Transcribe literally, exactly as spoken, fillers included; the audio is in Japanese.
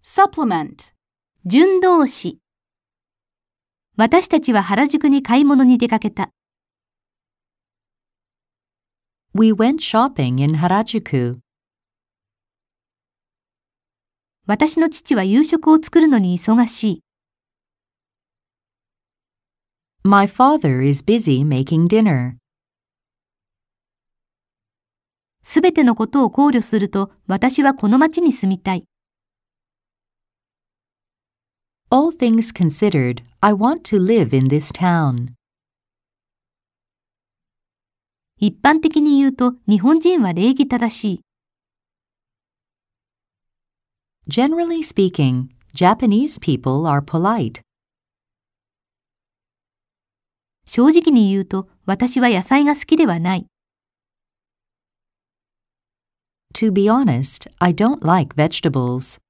supplement, 準動詞。私たちは原宿に買い物に出かけた。 We went shopping in Harajuku. 私の父は夕食を作るのに忙しい。 My father is busy making dinner. すべてのことを考慮すると、私はこの町に住みたい。 All things considered, I want to live in this town. 一般的に言うと、日本人は礼儀正しい。 Generally speaking, Japanese people are polite. 正直に言うと、私は野菜が好きではない。 To be honest, I don't like vegetables.